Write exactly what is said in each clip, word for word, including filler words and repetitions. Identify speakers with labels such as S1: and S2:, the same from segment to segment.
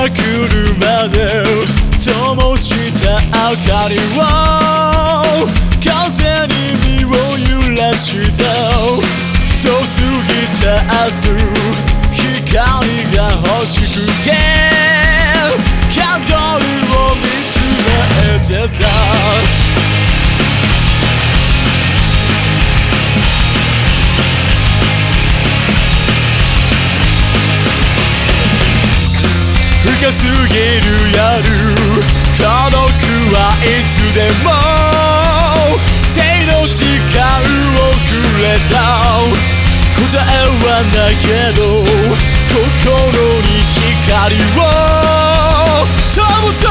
S1: が来るまで灯した明かりを風に身を揺らした遠すぎた明日光が欲しくてキャンドルを見つめてた深すぎる夜孤独はいつでも生の時間をくれた答えはないけど心に光を灯そう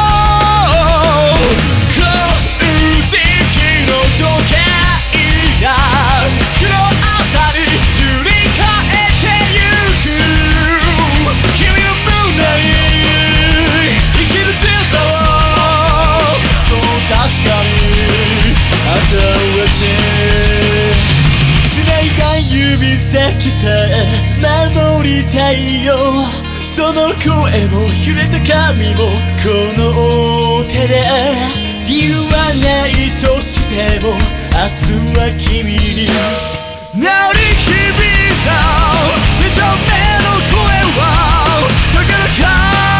S1: この時期の情景が黒朝に塗り替えてゆく君の胸に生きる強さをそう確かに与えて繋いだ指先さえ守りたいよその声も揺れた髪もこの手で理由はないとしても明日は君に鳴り響いた目覚めの声は高らか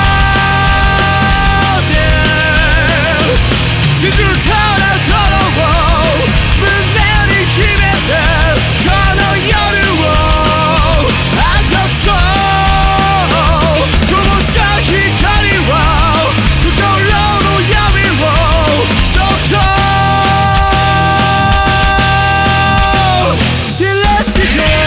S1: で静かな頃を胸に秘めてこの夜を明かそう灯した光は心の闇をそっと照らして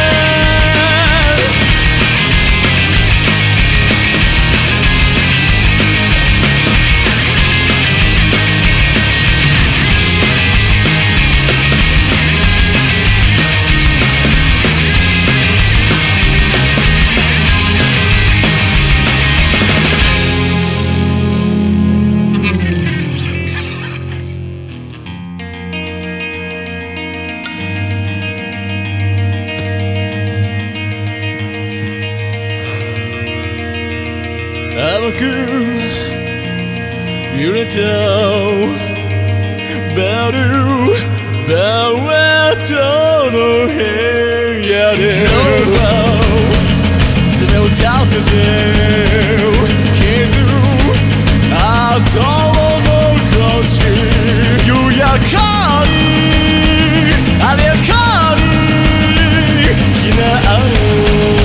S1: 甘く揺れたベルベッドの部屋で爪を立てて傷跡を残し夕やかにあれやかにきなを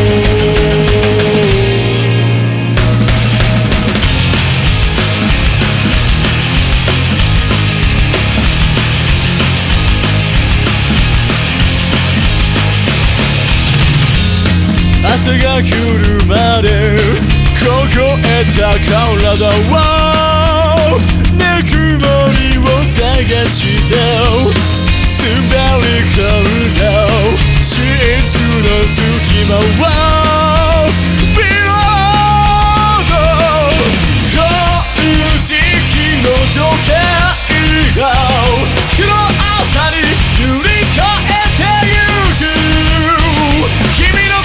S1: 朝が来るまで凍えた体をぬくもりを探して滑り込んだシーツの隙間をビロードこの時期の情景が黒朝に塗り替えてゆく君の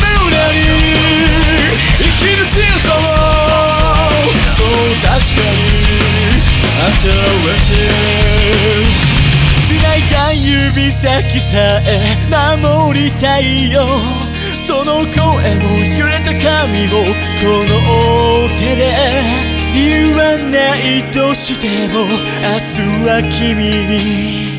S1: 生きる強さをそう確かに与えて繋いだ指先さえ守りたいよその声も揺れた髪もこの手で言わないとしても明日は君に